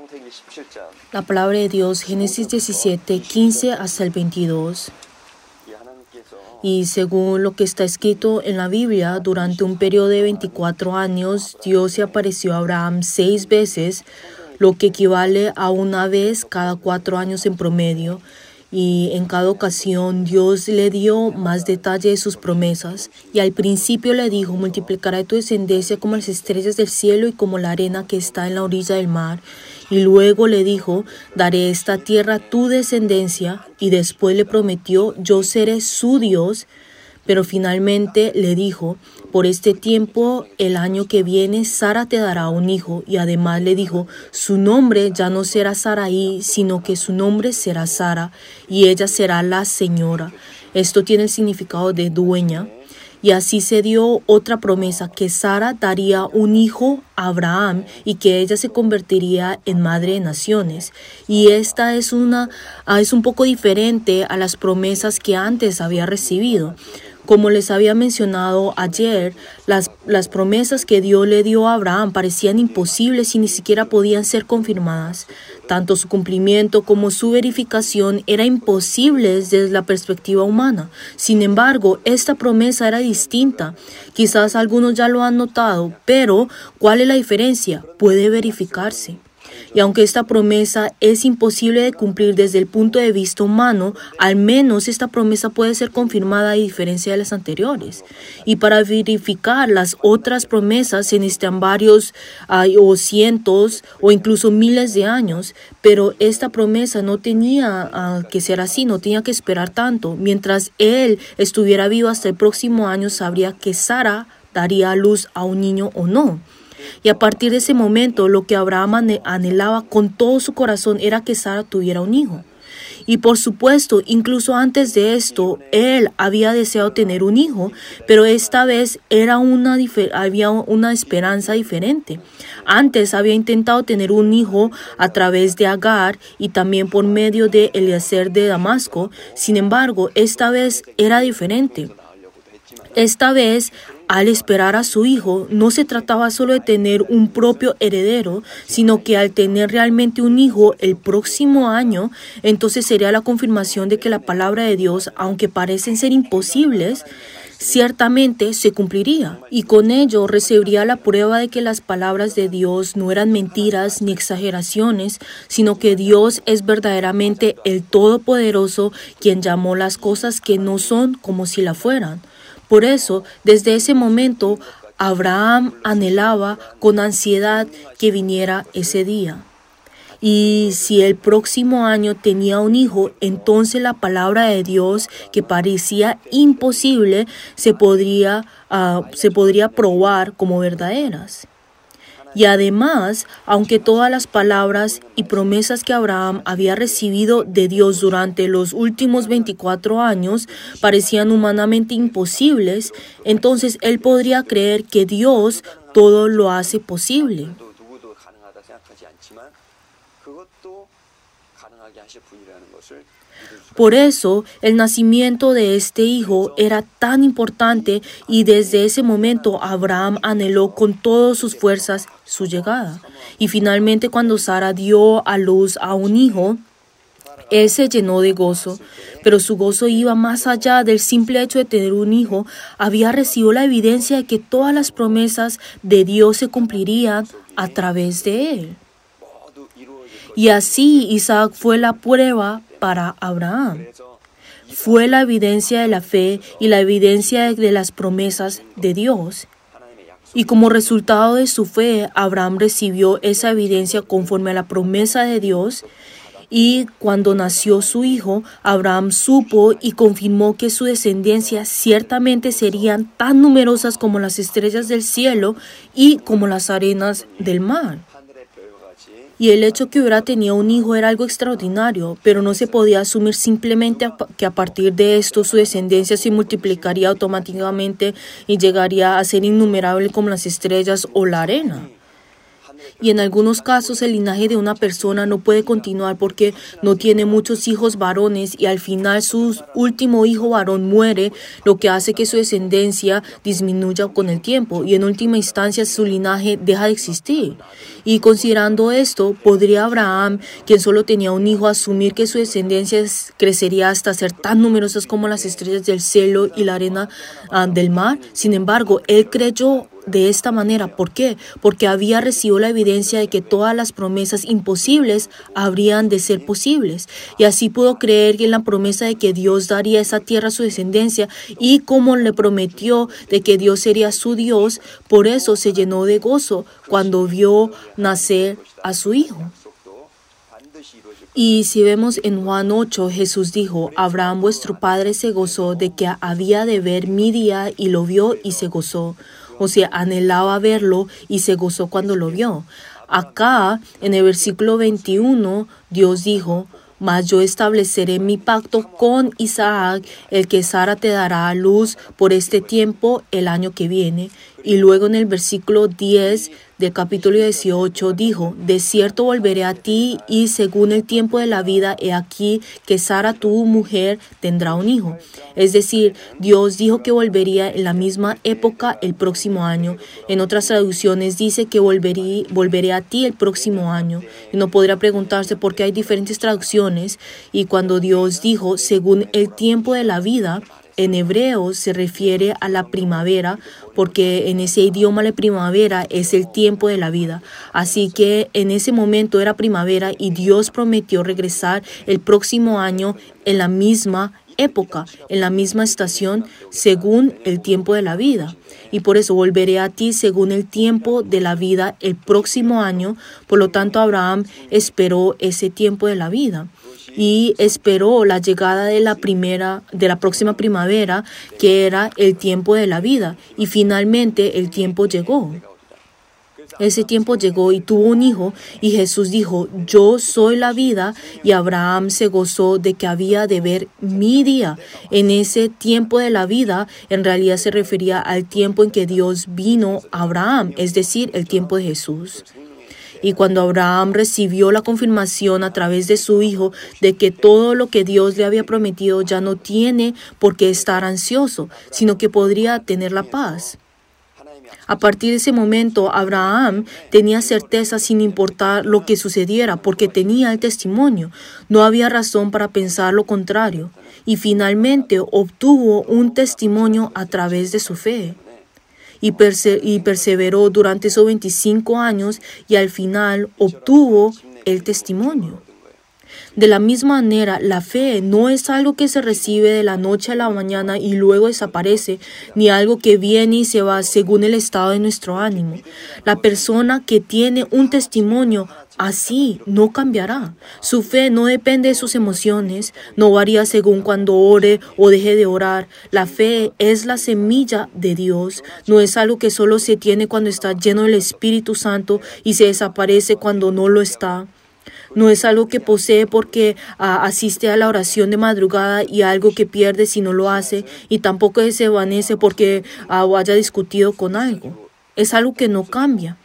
La palabra de Dios, Génesis 17, 15 hasta el 22. Y según lo que está escrito en la Biblia, durante un periodo de 24 años, Dios se apareció a Abraham 6 veces, lo que equivale a una vez cada 4 años en promedio. Y en cada ocasión Dios le dio más detalle de sus promesas. Y al principio le dijo: multiplicaré tu descendencia como las estrellas del cielo y como la arena que está en la orilla del mar. Y luego le dijo: daré esta tierra a tu descendencia. Y después le prometió: yo seré su Dios. Pero finalmente le dijo: por este tiempo, el año que viene, Sara te dará un hijo. Y además le dijo: su nombre ya no será Sarai, sino que su nombre será Sara, y ella será la señora. Esto tiene el significado de dueña. Y así se dio otra promesa, que Sara daría un hijo a Abraham y que ella se convertiría en madre de naciones. Y esta es un poco diferente a las promesas que antes había recibido. Como les había mencionado ayer, las promesas que Dios le dio a Abraham parecían imposibles y ni siquiera podían ser confirmadas. Tanto su cumplimiento como su verificación eran imposibles desde la perspectiva humana. Sin embargo, esta promesa era distinta. Quizás algunos ya lo han notado, pero ¿cuál es la diferencia? Puede verificarse. Y aunque esta promesa es imposible de cumplir desde el punto de vista humano, al menos esta promesa puede ser confirmada a diferencia de las anteriores. Y para verificar las otras promesas se necesitan varios o cientos o incluso miles de años, pero esta promesa no tenía que ser así, no tenía que esperar tanto. Mientras él estuviera vivo hasta el próximo año, sabría que Sara daría a luz a un niño o no. Y a partir de ese momento, lo que Abraham anhelaba con todo su corazón era que Sara tuviera un hijo. Y por supuesto, incluso antes de esto, él había deseado tener un hijo, pero esta vez había una esperanza diferente. Antes había intentado tener un hijo a través de Agar y también por medio de Eliezer de Damasco. Sin embargo, esta vez era diferente. Esta vez, al esperar a su hijo, no se trataba solo de tener un propio heredero, sino que al tener realmente un hijo el próximo año, entonces sería la confirmación de que la palabra de Dios, aunque parecen ser imposibles, ciertamente se cumpliría. Y con ello recibiría la prueba de que las palabras de Dios no eran mentiras ni exageraciones, sino que Dios es verdaderamente el Todopoderoso, quien llamó las cosas que no son como si la fueran. Por eso, desde ese momento, Abraham anhelaba con ansiedad que viniera ese día. Y si el próximo año tenía un hijo, entonces la palabra de Dios, que parecía imposible, se podría probar como verdaderas. Y además, aunque todas las palabras y promesas que Abraham había recibido de Dios durante los últimos 24 años parecían humanamente imposibles, entonces él podría creer que Dios todo lo hace posible. Por eso, el nacimiento de este hijo era tan importante y desde ese momento Abraham anheló con todas sus fuerzas su llegada. Y finalmente, cuando Sara dio a luz a un hijo, él se llenó de gozo, pero su gozo iba más allá del simple hecho de tener un hijo. Había recibido la evidencia de que todas las promesas de Dios se cumplirían a través de él. Y así Isaac fue la prueba para Abraham. Fue la evidencia de la fe y la evidencia de las promesas de Dios. Y como resultado de su fe, Abraham recibió esa evidencia conforme a la promesa de Dios. Y cuando nació su hijo, Abraham supo y confirmó que su descendencia ciertamente serían tan numerosas como las estrellas del cielo y como las arenas del mar. Y el hecho que hubiera tenido un hijo era algo extraordinario, pero no se podía asumir simplemente que a partir de esto su descendencia se multiplicaría automáticamente y llegaría a ser innumerable como las estrellas o la arena. y en algunos casos el linaje de una persona no puede continuar porque no tiene muchos hijos varones y al final su último hijo varón muere, lo que hace que su descendencia disminuya con el tiempo y en última instancia su linaje deja de existir. Y considerando esto, ¿podría Abraham, quien solo tenía un hijo, asumir que su descendencia crecería hasta ser tan numerosas como las estrellas del cielo y la arena del mar? Sin embargo, él creyó de esta manera. ¿Por qué? Porque había recibido la evidencia de que todas las promesas imposibles habrían de ser posibles. Y así pudo creer en la promesa de que Dios daría esa tierra a su descendencia y como le prometió de que Dios sería su Dios, por eso se llenó de gozo cuando vio nacer a su hijo. Y si vemos en Juan 8, Jesús dijo, Abraham vuestro padre se gozó de que había de ver mi día y lo vio y se gozó. O sea, anhelaba verlo y se gozó cuando lo vio. Acá, en el versículo 21, Dios dijo, mas yo estableceré mi pacto con Isaac, el que Sara te dará a luz por este tiempo el año que viene. Y luego en el versículo 10 del capítulo 18 dijo, de cierto volveré a ti y según el tiempo de la vida he aquí que Sara tu mujer tendrá un hijo. Es decir, Dios dijo que volvería en la misma época el próximo año. En otras traducciones dice que volveré a ti el próximo año. Y uno podría preguntarse por qué hay diferentes traducciones y cuando Dios dijo según el tiempo de la vida, en hebreo se refiere a la primavera porque en ese idioma la primavera es el tiempo de la vida. Así que en ese momento era primavera y Dios prometió regresar el próximo año en la misma época, en la misma estación, según el tiempo de la vida. Y por eso volveré a ti según el tiempo de la vida el próximo año. Por lo tanto, Abraham esperó ese tiempo de la vida. Y esperó la llegada de la próxima primavera, que era el tiempo de la vida. Y finalmente el tiempo llegó. Ese tiempo llegó y tuvo un hijo, y Jesús dijo, yo soy la vida, y Abraham se gozó de que había de ver mi día. En ese tiempo de la vida, en realidad se refería al tiempo en que Dios vino a Abraham, es decir, el tiempo de Jesús. Y cuando Abraham recibió la confirmación a través de su hijo de que todo lo que Dios le había prometido ya no tiene por qué estar ansioso, sino que podría tener la paz. A partir de ese momento, Abraham tenía certeza sin importar lo que sucediera, porque tenía el testimonio. No había razón para pensar lo contrario. Y finalmente obtuvo un testimonio a través de su fe. Y perseveró durante esos 25 años y al final obtuvo el testimonio. De la misma manera, la fe no es algo que se recibe de la noche a la mañana y luego desaparece, ni algo que viene y se va según el estado de nuestro ánimo. La persona que tiene un testimonio así no cambiará. Su fe no depende de sus emociones, no varía según cuando ore o deje de orar. La fe es la semilla de Dios, no es algo que solo se tiene cuando está lleno del Espíritu Santo y se desaparece cuando no lo está. No es algo que posee porque asiste a la oración de madrugada y algo que pierde si no lo hace, y tampoco se desvanece porque haya discutido con algo. Es algo que no cambia.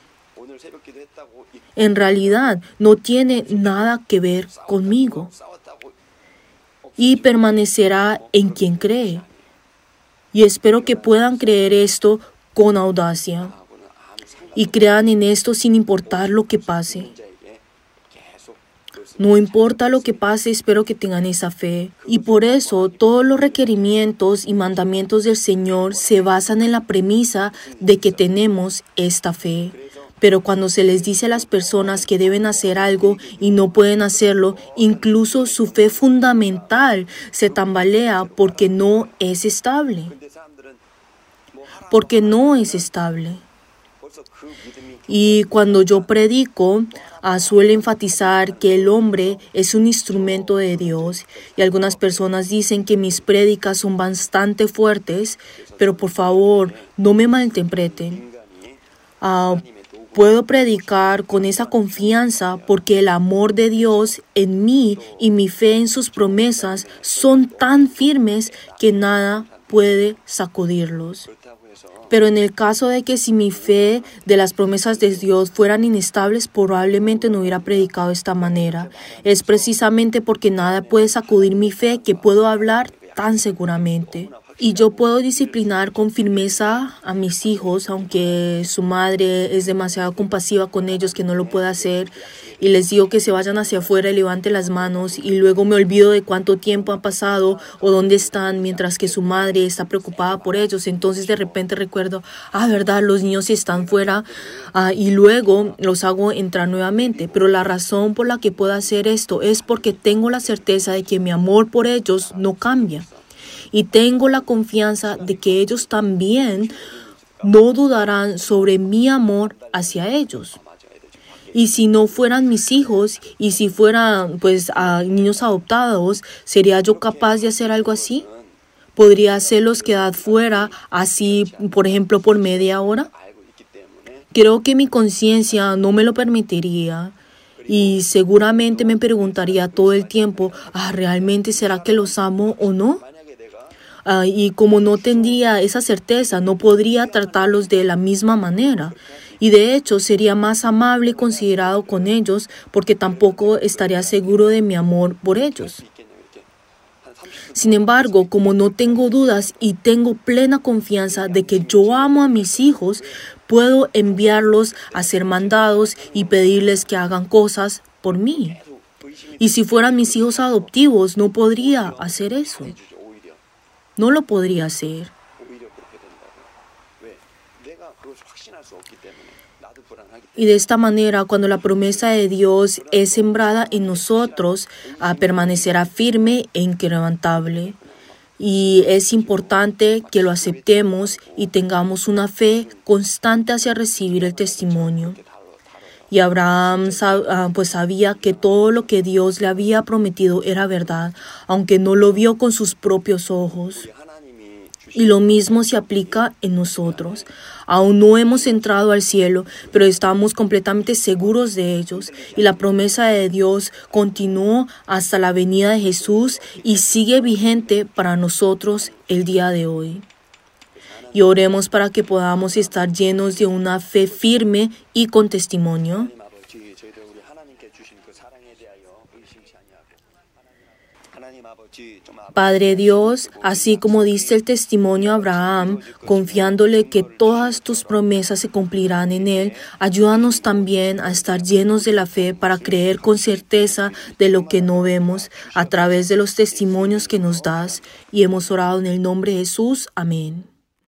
En realidad, no tiene nada que ver conmigo y permanecerá en quien cree. Y espero que puedan creer esto con audacia y crean en esto sin importar lo que pase. No importa lo que pase, espero que tengan esa fe. Y por eso todos los requerimientos y mandamientos del Señor se basan en la premisa de que tenemos esta fe. Pero cuando se les dice a las personas que deben hacer algo y no pueden hacerlo, incluso su fe fundamental se tambalea porque no es estable. Porque no es estable. Y cuando yo predico, suelo enfatizar que el hombre es un instrumento de Dios. Y algunas personas dicen que mis prédicas son bastante fuertes, pero por favor, no me malinterpreten. Puedo predicar con esa confianza porque el amor de Dios en mí y mi fe en sus promesas son tan firmes que nada puede sacudirlos. Pero en el caso de que si mi fe de las promesas de Dios fueran inestables, probablemente no hubiera predicado de esta manera. Es precisamente porque nada puede sacudir mi fe que puedo hablar tan seguramente. Y yo puedo disciplinar con firmeza a mis hijos, aunque su madre es demasiado compasiva con ellos que no lo puede hacer. Y les digo que se vayan hacia afuera y levanten las manos y luego me olvido de cuánto tiempo ha pasado o dónde están mientras que su madre está preocupada por ellos. Entonces de repente recuerdo, verdad, los niños están fuera y luego los hago entrar nuevamente. Pero la razón por la que puedo hacer esto es porque tengo la certeza de que mi amor por ellos no cambia. Y tengo la confianza de que ellos también no dudarán sobre mi amor hacia ellos. Y si no fueran mis hijos y si fueran niños adoptados, ¿sería yo capaz de hacer algo así? ¿Podría hacerlos quedar fuera así, por ejemplo, por media hora? Creo que mi conciencia no me lo permitiría. Y seguramente me preguntaría todo el tiempo, ¿realmente será que los amo o no? Y como no tendría esa certeza, no podría tratarlos de la misma manera. Y de hecho sería más amable y considerado con ellos porque tampoco estaría seguro de mi amor por ellos. Sin embargo, como no tengo dudas y tengo plena confianza de que yo amo a mis hijos, puedo enviarlos a ser mandados y pedirles que hagan cosas por mí. Y si fueran mis hijos adoptivos, no podría hacer eso. No lo podría hacer. Y de esta manera, cuando la promesa de Dios es sembrada en nosotros, permanecerá firme e inquebrantable. Y es importante que lo aceptemos y tengamos una fe constante hacia recibir el testimonio. Y Abraham sabía que todo lo que Dios le había prometido era verdad, aunque no lo vio con sus propios ojos. Y lo mismo se aplica en nosotros. Aún no hemos entrado al cielo, pero estamos completamente seguros de ellos. Y la promesa de Dios continuó hasta la venida de Jesús y sigue vigente para nosotros el día de hoy. Y oremos para que podamos estar llenos de una fe firme y con testimonio. Padre Dios, así como diste el testimonio a Abraham, confiándole que todas tus promesas se cumplirán en él, ayúdanos también a estar llenos de la fe para creer con certeza de lo que no vemos a través de los testimonios que nos das. Y hemos orado en el nombre de Jesús. Amén.